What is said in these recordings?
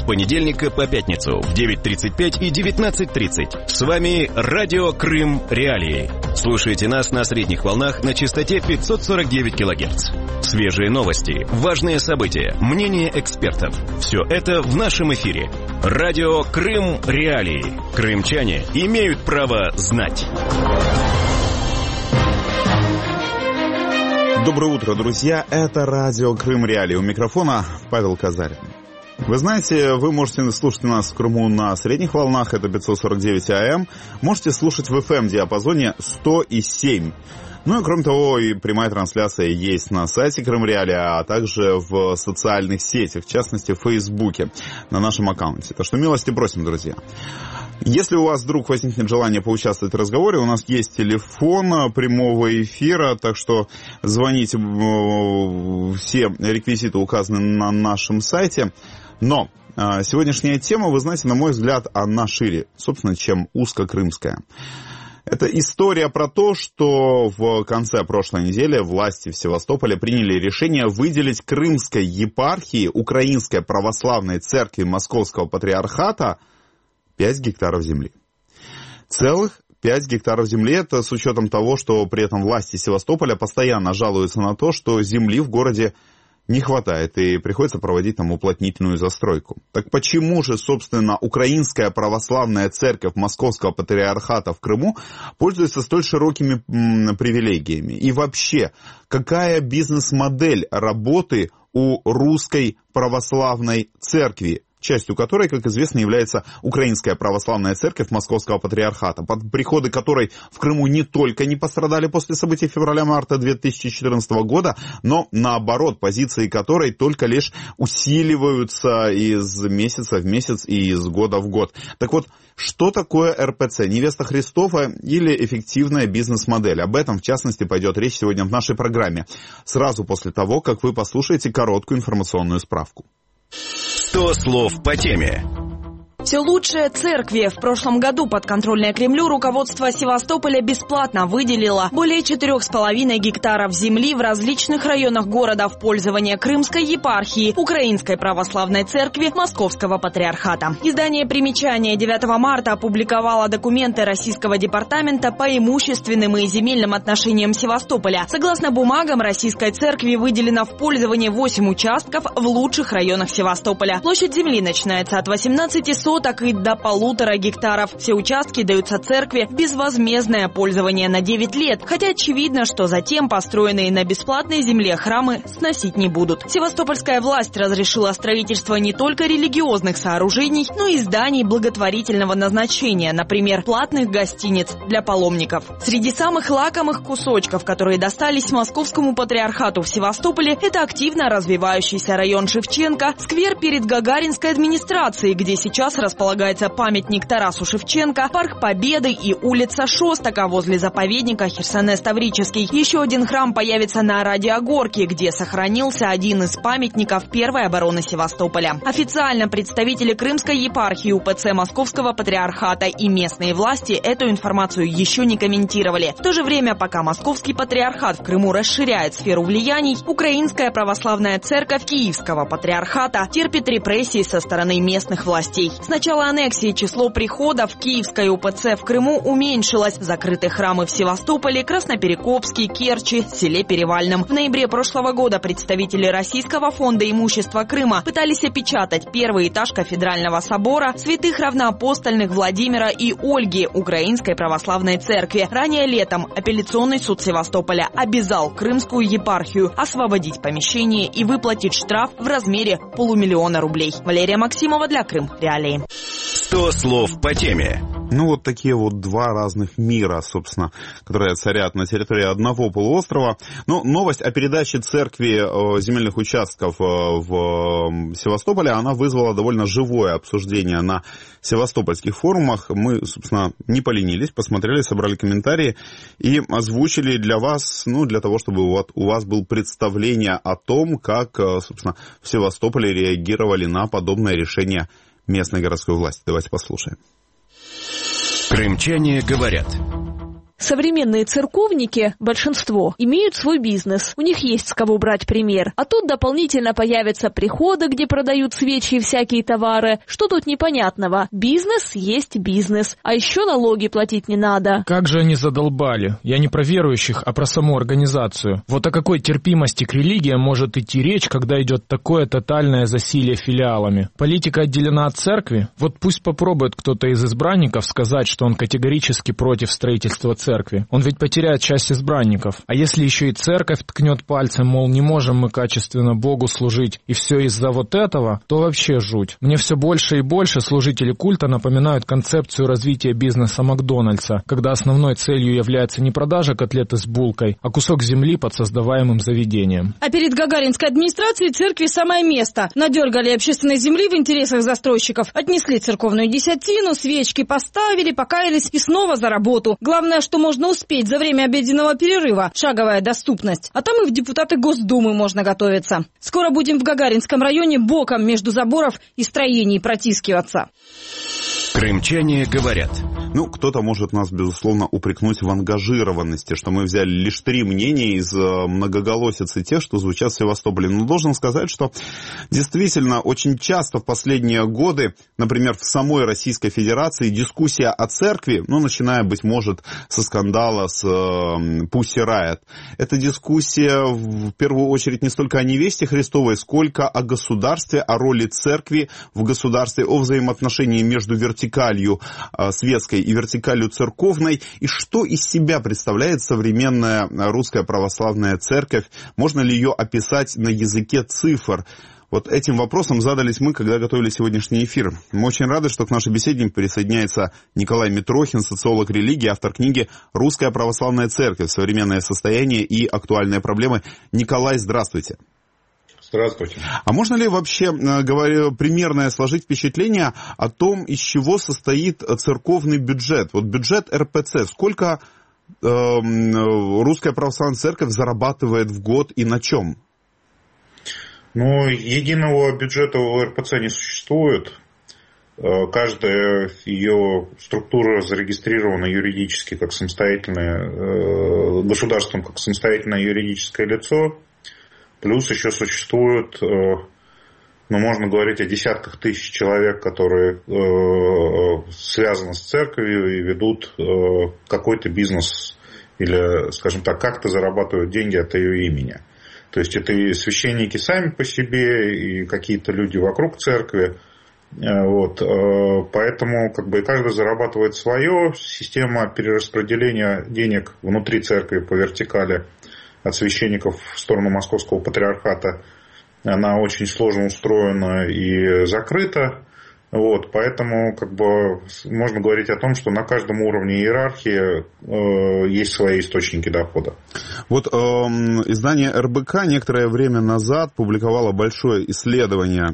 понедельника по пятницу в 9:35 и 19:30. С вами Радио Крым Реалии. Слушайте нас на средних волнах на частоте 549 кГц. Свежие новости, важные события, мнения экспертов. Все это в нашем эфире. Радио Крым Реалии. Крымчане имеют право знать. Доброе утро, друзья. Это Радио Крым Реалии. У микрофона Павел Казарин. Вы знаете, вы можете слушать нас в Крыму на средних волнах, это 549 АМ. Можете слушать в FM-диапазоне 100,7. Ну и кроме того, и прямая трансляция есть на сайте Крым Реалии, а также в социальных сетях, в частности в Фейсбуке, на нашем аккаунте. Так что милости просим, друзья. Если у вас вдруг возникнет желание поучаствовать в разговоре, у нас есть телефон прямого эфира, так что звоните, все реквизиты указаны на нашем сайте. Но сегодняшняя тема, вы знаете, на мой взгляд, она шире, собственно, чем узкокрымская. Это история про то, что в конце прошлой недели власти в Севастополе приняли решение выделить Крымской епархии Украинской Православной Церкви Московского Патриархата 5 гектаров земли. Целых 5 гектаров земли, это с учетом того, что при этом власти Севастополя постоянно жалуются на то, что земли в городе не хватает и приходится проводить там уплотнительную застройку. Так почему же, собственно, Украинская Православная Церковь Московского Патриархата в Крыму пользуется столь широкими привилегиями? И вообще, какая бизнес-модель работы у Русской Православной Церкви, частью которой, как известно, является Украинская Православная Церковь Московского Патриархата, под приходы которой в Крыму не только не пострадали после событий февраля-марта 2014 года, но, наоборот, позиции которой только лишь усиливаются из месяца в месяц и из года в год. Так вот, что такое РПЦ? Невеста Христова или эффективная бизнес-модель? Об этом, в частности, пойдет речь сегодня в нашей программе, сразу после того, как вы послушаете короткую информационную справку. 100 слов по теме. Все лучшее церкви. В прошлом году подконтрольное Кремлю руководство Севастополя бесплатно выделило более 4,5 гектаров земли в различных районах города в пользование Крымской епархии Украинской Православной Церкви Московского Патриархата. Издание «Примечание» 9 марта опубликовало документы Российского департамента по имущественным и земельным отношениям Севастополя. Согласно бумагам, Российской Церкви выделено в пользование 8 участков в лучших районах Севастополя. Площадь земли начинается от 18 соток и до 1,5 гектаров. Все участки даются церкви в безвозмездное пользование на 9 лет, хотя очевидно, что затем построенные на бесплатной земле храмы сносить не будут. Севастопольская власть разрешила строительство не только религиозных сооружений, но и зданий благотворительного назначения, например, платных гостиниц для паломников. Среди самых лакомых кусочков, которые достались Московскому Патриархату в Севастополе, это активно развивающийся район Шевченко, сквер перед Гагаринской администрацией, где сейчас располагается памятник Тарасу Шевченко, парк Победы и улица Шостака возле заповедника Херсонес-Таврический. Еще один храм появится на Радиогорке, где сохранился один из памятников первой обороны Севастополя. Официально представители Крымской епархии УПЦ Московского Патриархата и местные власти эту информацию еще не комментировали. В то же время, пока Московский Патриархат в Крыму расширяет сферу влияний, Украинская Православная Церковь Киевского Патриархата терпит репрессии со стороны местных властей. С начала аннексии число приходов Киевской УПЦ в Крыму уменьшилось. Закрыты храмы в Севастополе, Красноперекопске, Керчи, селе Перевальном. В ноябре прошлого года представители Российского фонда имущества Крыма пытались опечатать первый этаж кафедрального собора святых равноапостольных Владимира и Ольги Украинской Православной Церкви. Ранее летом апелляционный суд Севастополя обязал Крымскую епархию освободить помещение и выплатить штраф в размере 500 000 рублей. Валерия Максимова для Крым Реалии. 100 слов по теме. Ну, вот такие вот два разных мира, собственно, которые царят на территории одного полуострова. Но новость о передаче церкви земельных участков в Севастополе, она вызвала довольно живое обсуждение на севастопольских форумах. Мы, собственно, не поленились, посмотрели, собрали комментарии и озвучили для вас, ну, для того, чтобы вот у вас было представление о том, как, собственно, в Севастополе реагировали на подобное решение местной городской власти. Давайте послушаем. Крымчане говорят. Современные церковники, большинство, имеют свой бизнес, у них есть с кого брать пример. А тут дополнительно появятся приходы, где продают свечи и всякие товары. Что тут непонятного? Бизнес есть бизнес, а еще налоги платить не надо. Как же они задолбали? Я не про верующих, а про саму организацию. Вот о какой терпимости к религиям может идти речь, когда идет такое тотальное засилие филиалами? Политика отделена от церкви? Вот пусть попробует кто-то из избранников сказать, что он категорически против строительства церкви. Он ведь потеряет часть избранников. А если еще и церковь ткнет пальцем, мол, не можем мы качественно Богу служить, и все из-за вот этого, то вообще жуть. Мне все больше и больше служители культа напоминают концепцию развития бизнеса Макдональдса, когда основной целью является не продажа котлеты с булкой, а кусок земли под создаваемым заведением. А перед гагаринской администрацией церкви самое место. Надергали общественной земли в интересах застройщиков, отнесли церковную десятину, свечки поставили, покаялись и снова за работу. Главное, что можно успеть за время обеденного перерыва. Шаговая доступность. А там и в депутаты Госдумы можно готовиться. Скоро будем в Гагаринском районе боком между заборов и строений протискиваться. Крымчане говорят. Кто-то может нас, безусловно, упрекнуть в ангажированности, что мы взяли лишь 3 мнения из многоголосицы тех, что звучат в Севастополе. Но должен сказать, что действительно очень часто в последние годы, например, в самой Российской Федерации дискуссия о церкви, начиная, быть может, со скандала с Pussy Riot, это дискуссия в первую очередь не столько о невесте Христовой, сколько о государстве, о роли церкви в государстве, о взаимоотношении между вертикалью светской и вертикалью церковной, и что из себя представляет современная русская православная церковь, можно ли ее описать на языке цифр. Вот этим вопросом задались мы, когда готовили сегодняшний эфир. Мы очень рады, что к нашей беседе присоединяется Николай Митрохин, социолог религии, автор книги «Русская православная церковь. Современное состояние и актуальные проблемы». Николай, здравствуйте. Здравствуйте. А можно ли вообще, говоря, примерное сложить впечатление о том, из чего состоит церковный бюджет? Вот бюджет РПЦ. Сколько Русская православная церковь зарабатывает в год и на чем? Единого бюджета у РПЦ не существует. Каждая ее структура зарегистрирована юридически как самостоятельное, государством как самостоятельное юридическое лицо. Плюс еще существует, можно говорить о десятках тысяч человек, которые связаны с церковью и ведут какой-то бизнес или, скажем так, как-то зарабатывают деньги от ее имени. То есть это и священники сами по себе, и какие-то люди вокруг церкви. Поэтому и каждый зарабатывает свое. Система перераспределения денег внутри церкви по вертикали от священников в сторону Московского патриархата, она очень сложно устроена и закрыта. Поэтому можно говорить о том, что на каждом уровне иерархии есть свои источники дохода. Издание РБК некоторое время назад публиковало большое исследование,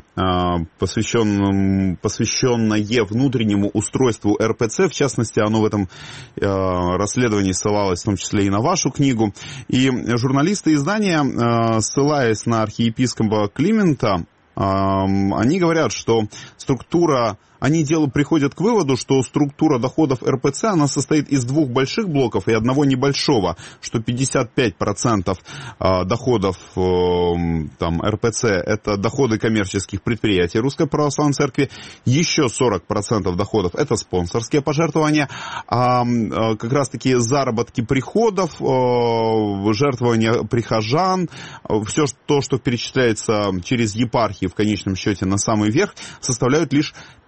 посвященное внутреннему устройству РПЦ. В частности, оно в этом расследовании ссылалось в том числе и на вашу книгу. И журналисты издания, ссылаясь на архиепископа Климента, они говорят, что приходят к выводу, что структура доходов РПЦ, она состоит из 2 больших блоков и одного небольшого, что 55% доходов РПЦ это доходы коммерческих предприятий Русской Православной Церкви, еще 40% доходов это спонсорские пожертвования, а как раз-таки заработки приходов, жертвования прихожан, все то, что перечисляется через епархии в конечном счете на самый верх, составляют лишь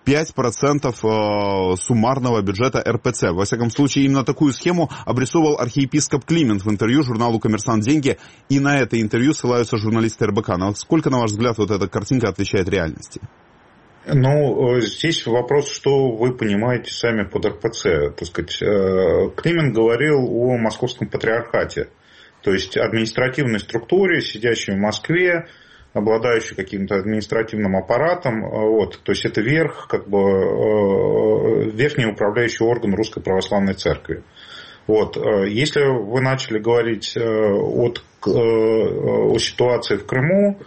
5% суммарного бюджета РПЦ. Во всяком случае, именно такую схему обрисовал архиепископ Климент в интервью журналу «Коммерсант. Деньги». И на это интервью ссылаются журналисты РБК. Сколько, на ваш взгляд, эта картинка отвечает реальности? Здесь вопрос, что вы понимаете сами под РПЦ. Климент говорил о Московском патриархате. То есть административной структуре, сидящей в Москве, обладающий каким-то административным аппаратом, то есть это верхний управляющий орган Русской Православной Церкви. Если вы начали говорить о ситуации в Крыму,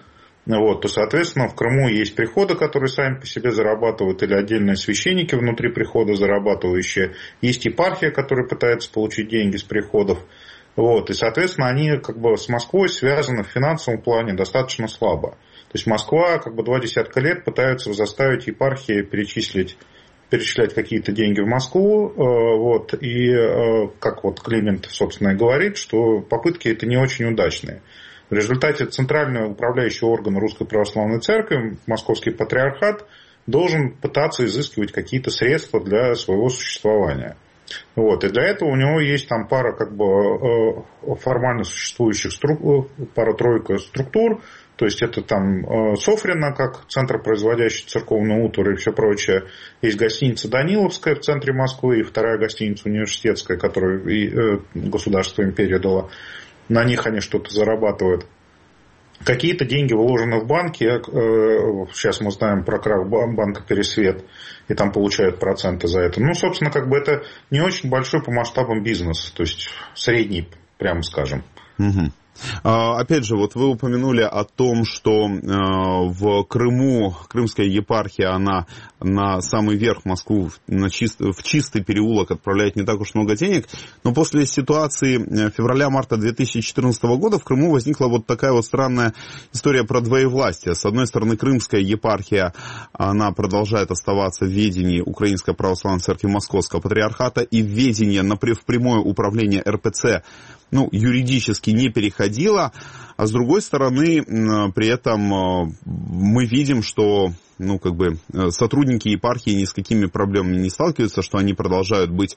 вот, то, соответственно, в Крыму есть приходы, которые сами по себе зарабатывают, или отдельные священники внутри прихода зарабатывающие. Есть епархия, которая пытается получить деньги с приходов. Вот, и, соответственно, они как бы с Москвой связаны в финансовом плане достаточно слабо. То есть Москва как бы 20 лет пытается заставить епархии перечислять какие-то деньги в Москву. Вот, и как вот Климент, собственно, и говорит, что попытки это не очень удачные. В результате центральный управляющий орган Русской Православной Церкви, Московский Патриархат, должен пытаться изыскивать какие-то средства для своего существования. Вот. И для этого у него есть там пара как бы формально существующих пара-тройка структур. То есть это там Софрино, как центр, производящий церковную утварь и все прочее. Есть гостиница Даниловская в центре Москвы и вторая гостиница Университетская, которую государство им передало. На них они что-то зарабатывают. Какие-то деньги вложены в банки. Сейчас мы знаем про крах банка «Пересвет», и там получают проценты за это. Ну, собственно, как бы это не очень большой по масштабам бизнес, то есть средний, прямо скажем. Угу. Опять же, вот вы упомянули о том, что в Крыму крымская епархия, она на самый верх Москву, в чистый переулок отправляет не так уж много денег, но после ситуации февраля-марта 2014 года в Крыму возникла вот такая вот странная история про двоевластие. С одной стороны, крымская епархия, она продолжает оставаться в ведении Украинской Православной Церкви Московского Патриархата, и в ведение в прямое управление РПЦ юридически не переходила, а с другой стороны, при этом мы видим, что сотрудники епархии ни с какими проблемами не сталкиваются, что они продолжают быть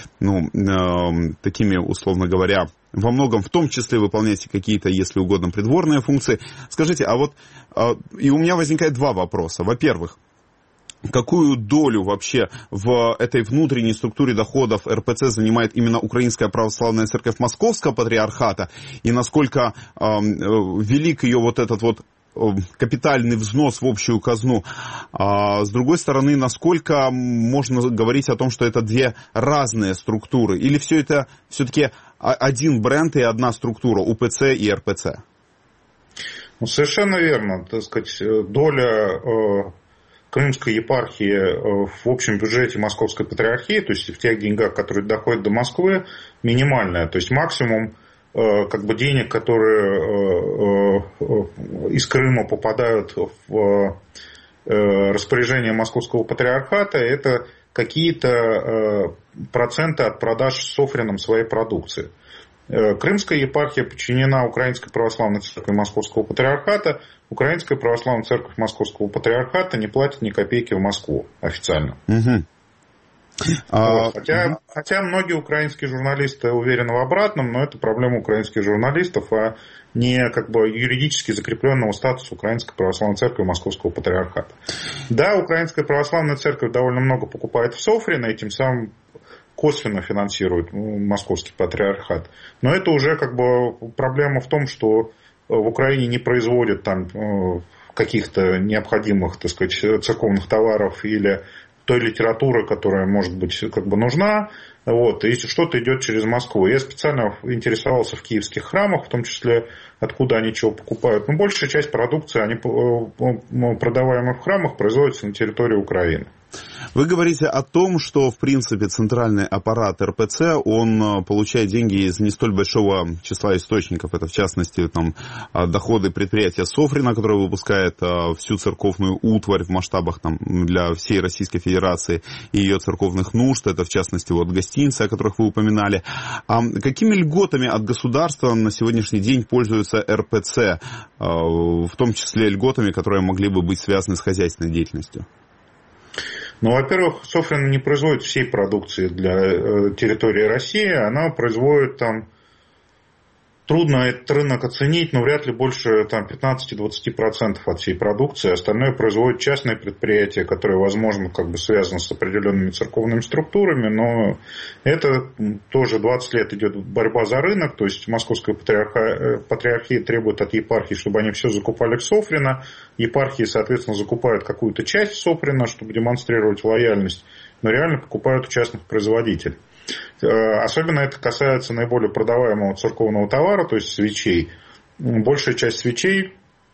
такими, условно говоря, во многом в том числе выполнять какие-то, если угодно, придворные функции. Скажите, и у меня возникает два вопроса. Во-первых, какую долю вообще в этой внутренней структуре доходов РПЦ занимает именно Украинская Православная Церковь Московского Патриархата, и насколько велик ее вот этот вот капитальный взнос в общую казну, а с другой стороны, насколько можно говорить о том, что это две разные структуры, или все это все-таки один бренд и одна структура, УПЦ и РПЦ? Совершенно верно, так сказать, доля Крымской епархии в общем бюджете Московской Патриархии, то есть в тех деньгах, которые доходят до Москвы, минимальная. То есть максимум денег, которые из Крыма попадают в распоряжение Московского Патриархата, это какие-то проценты от продаж Софрином своей продукции. Крымская епархия подчинена Украинской Православной Церкви Московского Патриархата. Украинская Православная Церковь Московского Патриархата не платит ни копейки в Москву официально. Угу. Хотя многие украинские журналисты уверены в обратном, но это проблема украинских журналистов, а не юридически закрепленного статуса Украинской Православной Церкви Московского Патриархата. Да, Украинская Православная Церковь довольно много покупает в Софрино и тем самым косвенно финансирует Московский Патриархат. Но это уже проблема в том, что в Украине не производят там каких-то необходимых, так сказать, церковных товаров или той литературы, которая может быть нужна. Вот, и что-то идет через Москву. Я специально интересовался в киевских храмах, в том числе, откуда они чего покупают. Но большая часть продукции, продаваемой в храмах, производится на территории Украины. Вы говорите о том, что, в принципе, центральный аппарат РПЦ, он получает деньги из не столь большого числа источников. Это, в частности, доходы предприятия Софрино, которое выпускает всю церковную утварь в масштабах для всей Российской Федерации и ее церковных нужд. Это, в частности, гостиницы, о которых вы упоминали. А какими льготами от государства на сегодняшний день пользуется РПЦ, в том числе льготами, которые могли бы быть связаны с хозяйственной деятельностью? Во-первых, Софрино не производит всей продукции для территории России. Она производит трудно этот рынок оценить, но вряд ли больше 15-20% от всей продукции. Остальное производят частные предприятия, которые, возможно, связаны с определенными церковными структурами, но это тоже 20 лет идет борьба за рынок, то есть Московская Патриархия требует от епархии, чтобы они все закупали в Софрино. Епархии, соответственно, закупают какую-то часть Софрино, чтобы демонстрировать лояльность, но реально покупают у частных производителей. Особенно это касается наиболее продаваемого церковного товара, то есть свечей. Большая часть свечей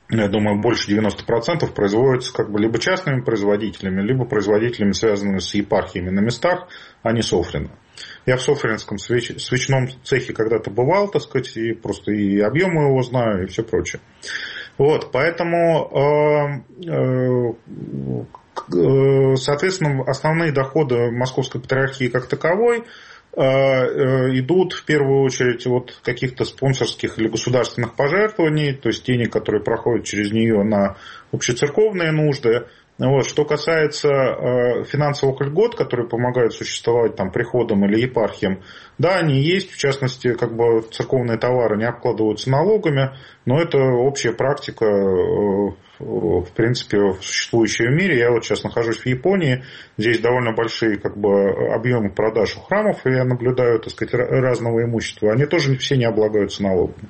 я думаю, больше 90% производится как бы либо частными производителями, либо производителями, связанными с епархиями на местах, а не Софрино. Я в Софринском свечном цехе когда-то бывал, так сказать, и просто и объемы его знаю, и все прочее. Вот, поэтому, соответственно, основные доходы Московской Патриархии как таковой идут в первую очередь от каких-то спонсорских или государственных пожертвований, то есть денег, которые проходят через нее на общецерковные нужды. Вот. Что касается финансовых льгот, которые помогают существовать там, приходам или епархиям, да, они есть, в частности, как бы церковные товары не обкладываются налогами, но это общая практика, в принципе, существующая в мире. Я вот сейчас нахожусь в Японии, здесь довольно большие как бы, объемы продаж у храмов, и я наблюдаю, так сказать, разного имущества. Они тоже все не облагаются налогами.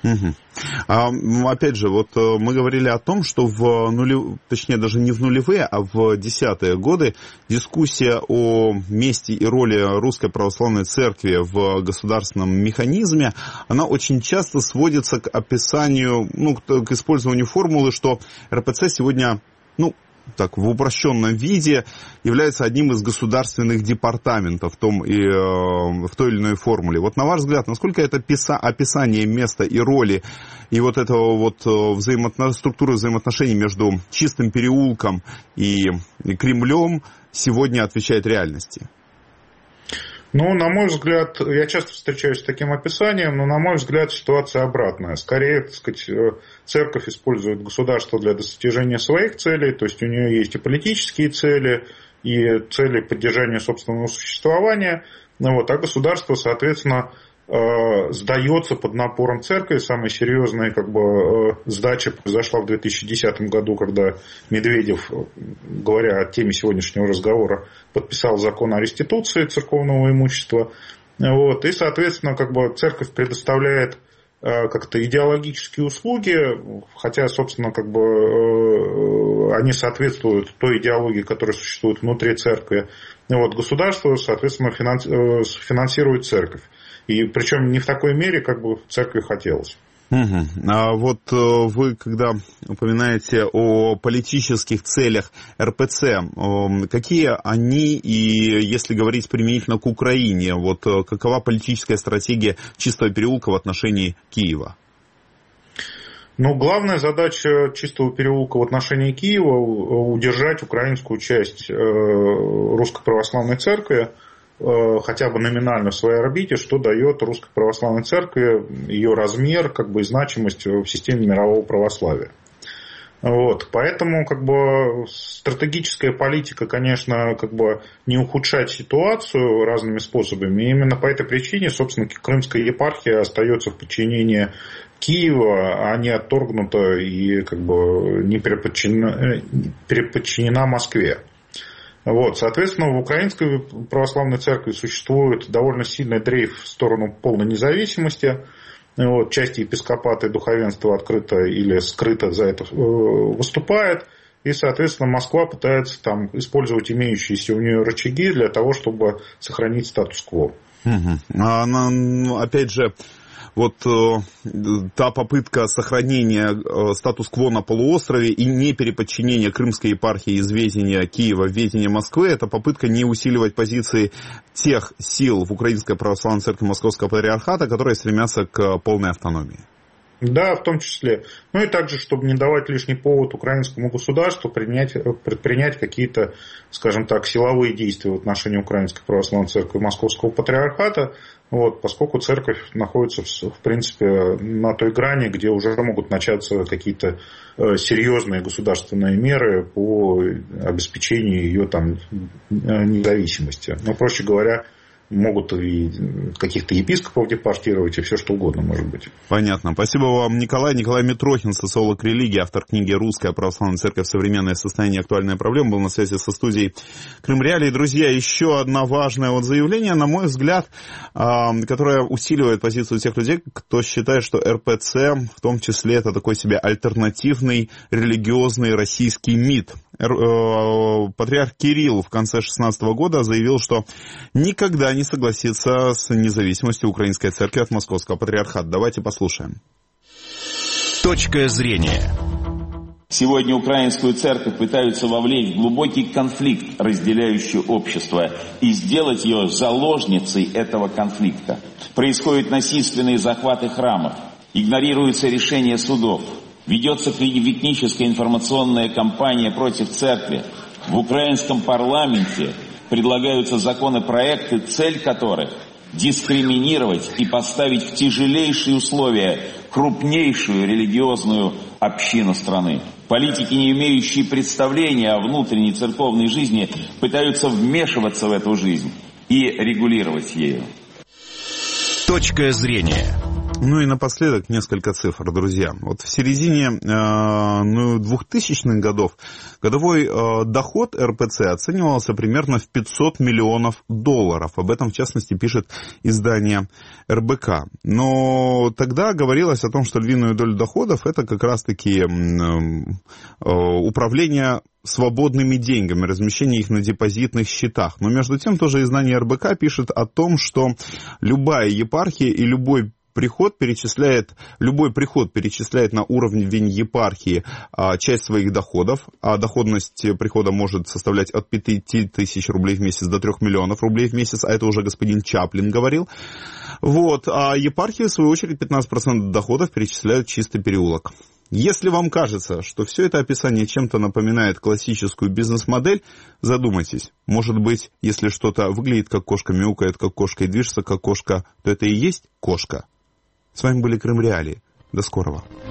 Угу. Опять же, вот мы говорили о том, что точнее даже не в нулевые, а в 10-е годы дискуссия о месте и роли Русской Православной Церкви в государственном механизме, она очень часто сводится к описанию, к использованию формулы, что РПЦ сегодня, так, в упрощенном виде является одним из государственных департаментов в той или иной формуле. Вот на ваш взгляд, насколько это описание места и роли и вот этого вот структуры взаимоотношений между Чистым переулком и Кремлем сегодня отвечает реальности? На мой взгляд, я часто встречаюсь с таким описанием, но, на мой взгляд, ситуация обратная. Скорее, так сказать, церковь использует государство для достижения своих целей, то есть у нее есть и политические цели, и цели поддержания собственного существования, а государство, соответственно, сдается под напором церкви. Самая серьезная сдача произошла в 2010 году, когда Медведев, говоря о теме сегодняшнего разговора, подписал закон о реституции церковного имущества. И, соответственно, церковь предоставляет как-то идеологические услуги, хотя, собственно, они соответствуют той идеологии, которая существует внутри церкви. Государство, соответственно, финансирует церковь. И причем не в такой мере, как бы церкви хотелось. Угу. А вот вы, когда упоминаете о политических целях РПЦ, какие они, и если говорить применительно к Украине, какова политическая стратегия Чистого переулка в отношении Киева? Главная задача Чистого переулка в отношении Киева – удержать украинскую часть Русской Православной Церкви, хотя бы номинально в своей орбите, что дает Русской Православной Церкви ее размер, и значимость в системе мирового православия. Поэтому стратегическая политика, конечно, не ухудшать ситуацию разными способами. И именно по этой причине, собственно, Крымская епархия остается в подчинении Киева, а не отторгнута и не переподчинена Москве. Соответственно, в Украинской Православной Церкви существует довольно сильный дрейф в сторону полной независимости. Часть епископата и духовенства открыто или скрыто за это выступает. И, соответственно, Москва пытается использовать имеющиеся у нее рычаги для того, чтобы сохранить статус-кво. Угу. Опять же, та попытка сохранения статус-кво на полуострове и не переподчинения Крымской епархии из ведения Киева в ведение Москвы, это попытка не усиливать позиции тех сил в Украинской Православной Церкви Московского Патриархата, которые стремятся к полной автономии. Да, в том числе. И также, чтобы не давать лишний повод украинскому государству предпринять какие-то, скажем так, силовые действия в отношении Украинской Православной Церкви Московского Патриархата, поскольку церковь находится, в принципе, на той грани, где уже могут начаться какие-то серьезные государственные меры по обеспечению ее независимости. Проще говоря, могут и каких-то епископов депортировать, и все что угодно может быть. Понятно. Спасибо вам, Николай. Николай Митрохин, социолог религии, автор книги «Русская Православная Церковь. Современное состояние и актуальные проблемы», был на связи со студией Крым Реалии. Друзья, еще одно важное заявление, на мой взгляд, которое усиливает позицию тех людей, кто считает, что РПЦ, в том числе, это такой себе альтернативный религиозный российский МИД. Патриарх Кирилл в конце 2016 года заявил, что никогда не согласится с независимостью Украинской Церкви от Московского Патриархата. Давайте послушаем. Точка зрения. Сегодня украинскую церковь пытаются вовлечь в глубокий конфликт, разделяющий общество, и сделать ее заложницей этого конфликта. Происходят насильственные захваты храмов, игнорируются решения судов, ведется клеветническая информационная кампания против церкви. В украинском парламенте предлагаются законопроекты, цель которых – дискриминировать и поставить в тяжелейшие условия крупнейшую религиозную общину страны. Политики, не имеющие представления о внутренней церковной жизни, пытаются вмешиваться в эту жизнь и регулировать ею. Точка зрения. Ну и напоследок несколько цифр, друзья. Вот в середине 2000-х годов годовой доход РПЦ оценивался примерно в $500 миллионов. Об этом, в частности, пишет издание РБК. Но тогда говорилось о том, что львиную долю доходов это как раз-таки управление свободными деньгами, размещение их на депозитных счетах. Но между тем тоже издание РБК пишет о том, что любая епархия и любой приход перечисляет на уровень епархии часть своих доходов, а доходность прихода может составлять от 5000 рублей в месяц до 3 миллионов рублей в месяц, а это уже господин Чаплин говорил. Вот. А епархии, в свою очередь, 15% доходов перечисляют в чистый переулок. Если вам кажется, что все это описание чем-то напоминает классическую бизнес-модель, задумайтесь. Может быть, если что-то выглядит как кошка, мяукает как кошка и движется как кошка, то это и есть кошка. С вами были Крым Реалии. До скорого.